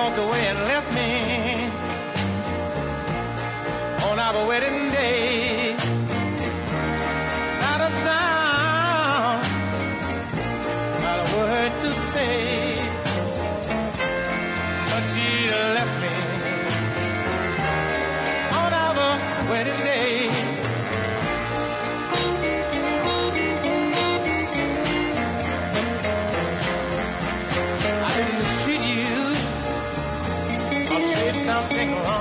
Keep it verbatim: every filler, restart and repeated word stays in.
walked away and left me on our wedding day. Not a sound, not a word to say, but she left me on our wedding day. I didn't mistreat you or did something wrong.